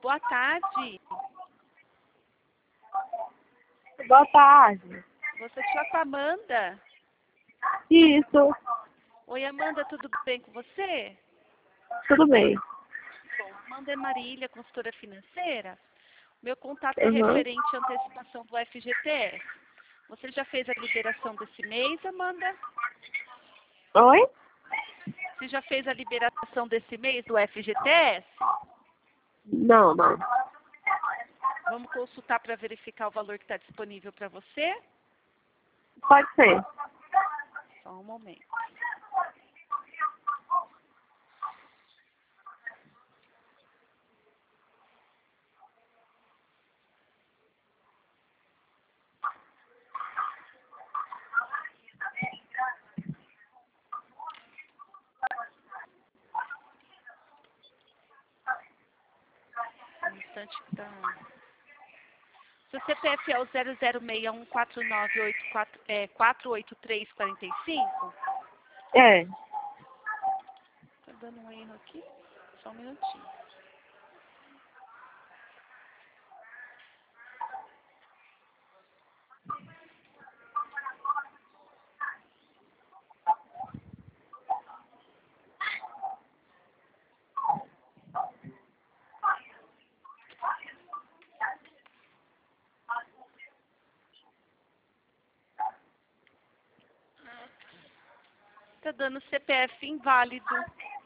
Boa tarde. Boa tarde. Você está com a Amanda? Isso, Oi, Amanda, tudo bem com você? tudo bem. Bom, Amanda é Marília, consultora financeira. Meu contato é Uhum. referente à antecipação do FGTS. Você já fez a liberação desse mês, Amanda? Oi? Você já fez a liberação desse mês do FGTS? Não, não. Vamos consultar para verificar o valor que está disponível para você? Pode ser. Só um momento. Um instante que tá... Seu CPF é o 00614984, 48345? É. Tá dando um erro aqui? Só um minutinho. Tá dando CPF inválido.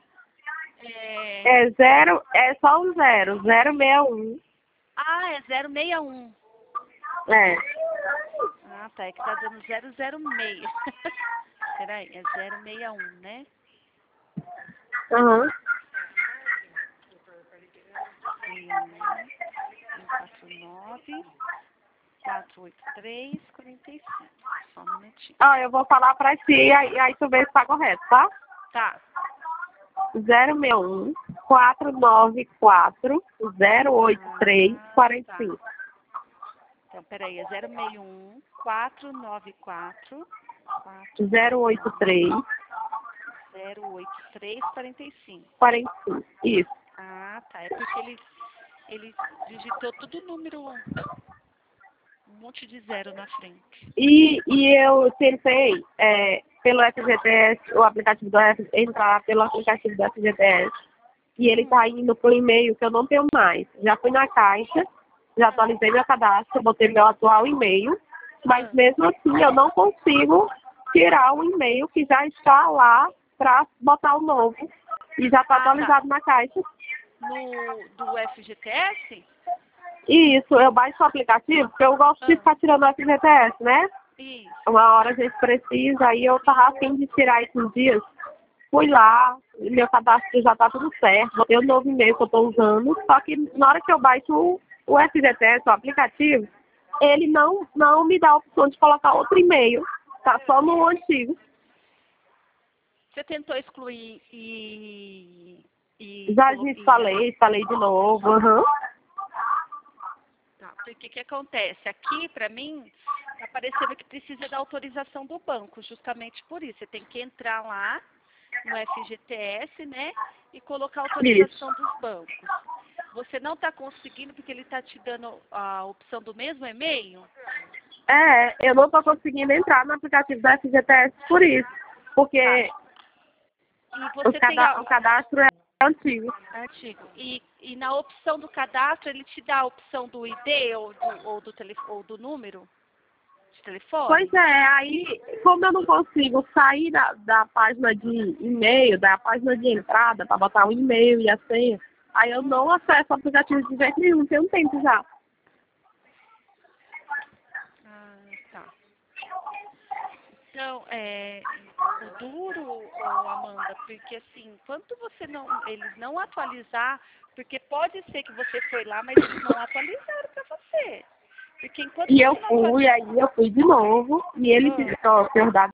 É zero, é só um zero, 061. Ah, é 061. É. Ah, tá. É que tá dando 006. Peraí, é 061, né? Uhum. 149 483 45. Só um minutinho. Ah, eu vou falar pra ti e aí tu vê se tá correto, tá? Tá. 061 494 083 45. Então, peraí, é 061 494 083 083 45. 45. Isso. Ah, tá. É porque ele digitou tudo número, um monte de zero na frente. E eu tentei, pelo FGTS, o aplicativo do entrar pelo aplicativo do FGTS, e ele está indo para o e-mail que eu não tenho mais. Já fui na Caixa, já atualizei meu cadastro, botei meu atual e-mail, mas mesmo assim eu não consigo tirar o e-mail que já está lá para botar o novo, e já está atualizado na Caixa. Do FGTS? E isso, eu baixo o aplicativo, porque eu gosto de ficar tirando o FGTS, né? Isso. Uma hora a gente precisa, aí eu tava a fim de tirar esses dias. Fui lá, meu cadastro já tá tudo certo, botei o novo e-mail que eu tô usando, só que na hora que eu baixo o FGTS, o aplicativo, ele não me dá a opção de colocar outro e-mail, tá só no antigo. Você tentou excluir e Já instalei de novo, uhum. Tá, porque o que acontece? Aqui, para mim, tá parecendo que precisa da autorização do banco, justamente por isso. Você tem que entrar lá no FGTS, né, e colocar a autorização dos bancos. Você não está conseguindo porque ele está te dando a opção do mesmo e-mail? Eu não tô conseguindo entrar no aplicativo do FGTS por isso, porque E você tem o cadastro é antigo. Artigo. E na opção do cadastro, ele te dá a opção do ID ou do número de telefone? Pois é, aí como eu não consigo sair da página de e-mail, da página de entrada para botar o e-mail e a senha, aí eu não acesso o aplicativo de jeito nenhum, tem um tempo já. Ah, tá. Então, o duro, Amanda, porque assim, quando eles não atualizar, porque pode ser que você foi lá, mas eles não atualizaram para você. Porque enquanto E você eu não fui, aí eu fui de novo, e ele ficou seus dados.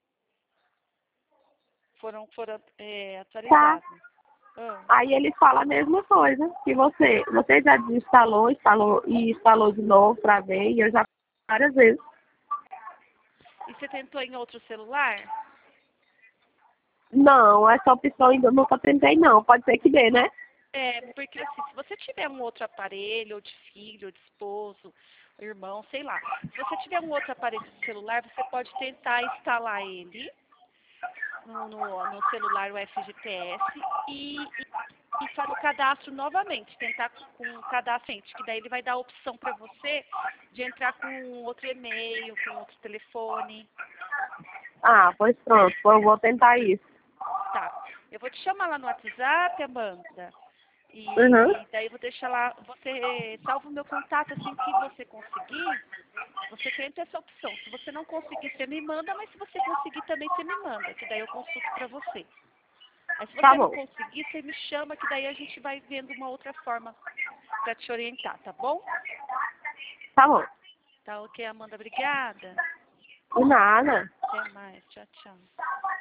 foram Tá. atualizados. Aí ele fala a mesma coisa, que você já desinstalou, instalou de novo para ver, e eu já fiz várias vezes. E você tentou em outro celular? Não, essa opção ainda nunca tentei não, pode ser que dê, né? Porque assim, se você tiver um outro aparelho, ou de filho, ou de esposo, irmão, sei lá. Se você tiver um outro aparelho de celular, você pode tentar instalar ele no celular, o FGTS, e fazer o cadastro novamente, tentar com o cadastro, que daí ele vai dar a opção para você de entrar com outro e-mail, com outro telefone. Ah, pois pronto, eu vou tentar isso. Tá. Eu vou te chamar lá no WhatsApp, Amanda. E Uhum. daí eu vou deixar lá, você salva o meu contato assim que você conseguir, você tenta essa opção. Se você não conseguir, você me manda, mas se você conseguir também, você me manda, que daí eu consulto para você. Aí se Tá você não bom, conseguir, você me chama, que daí a gente vai vendo uma outra forma para te orientar, tá bom? tá bom. Tá ok, Amanda, obrigada. De nada. Até mais, tchau, tchau.